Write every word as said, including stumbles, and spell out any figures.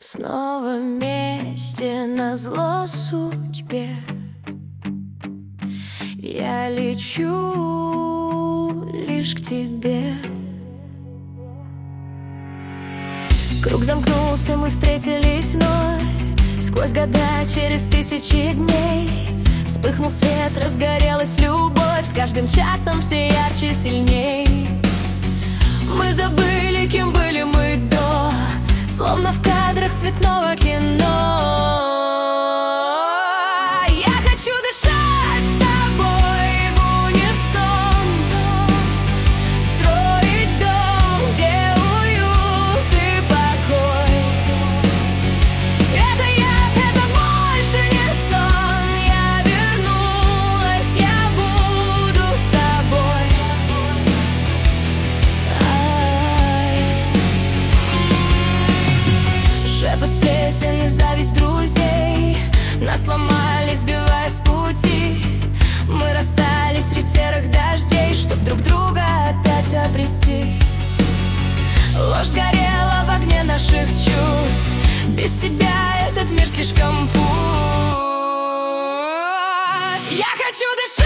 Снова вместе назло судьбе я лечу лишь к тебе. Круг замкнулся, мы встретились вновь. Сквозь года, через тысячи дней вспыхнул свет, разгорелась любовь. С каждым часом все ярче, сильней. Мы забыли, кем были мы до, словно в кадрах цветного кино. Я хочу дышать с тобой в унисон, строить дом, где уют и покой. Это я, это больше не сон. Я вернулась, я буду с тобой. Шепот сплетен и зависть друзей нас ломали, сбивая с пути. Мы расстались среди серых дождей, чтоб друг друга опять обрести. Ложь горела в огне наших чувств. Без тебя этот мир слишком пуст. Я хочу дышать.